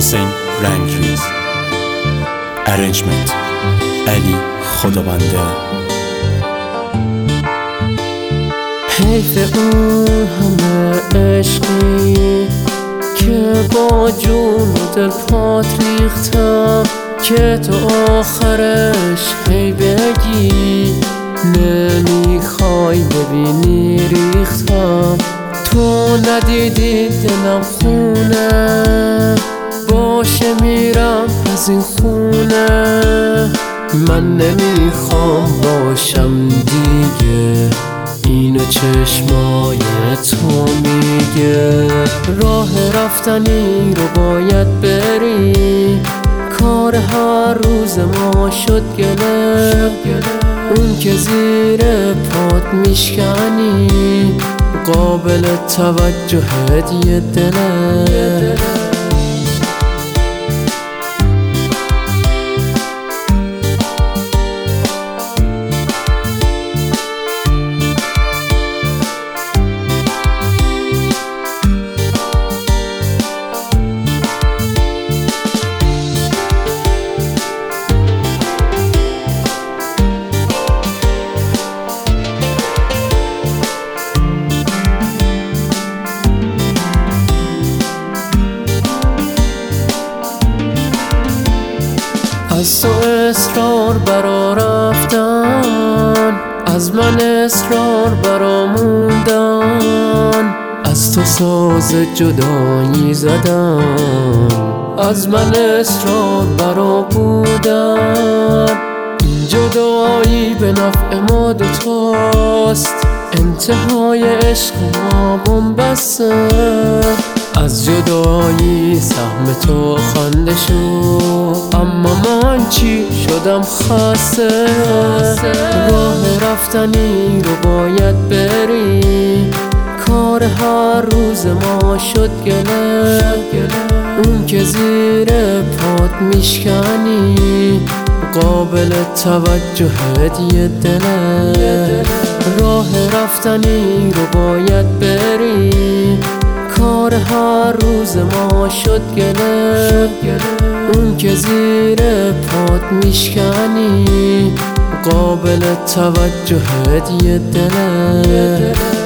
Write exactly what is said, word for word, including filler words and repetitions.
حسین رنگریز. ارنجمنت علی خدابنده. حیف اون همه عشقی که با جون و دل پات ریختم، که تو آخرش هی بگی نمیخوای ببینی ریختم. تو ندیدی دلم خونه، باشه میرم از این خونه. من نمیخوام باشم دیگه، اینو چشمای تو میگه. راه رفتنی رو باید بری، کار هر روز ما شد گله. اون که زیر پات میشکنی قابل توجه هدیه دله. از تو اصرار برا رفتن، از من اصرار برا موندن. از تو ساز جدایی زدن، از من اصرار برا بودن. این جدایی به نفع ما دوتاست، انتهای عشق ما بنبسته. از جدایی سهم تو خنده شد، اما من چی شدم خسته. راه رفتنی رو باید بری، کار هر روز ما شد گله. اون که زیر پات میشکنی قابل توجه هدیه دله. راه رفتنی رو باید بری، کار هر روز ما شد گله. اون که زیر پات میشکنی قابل توجه هدیه دله.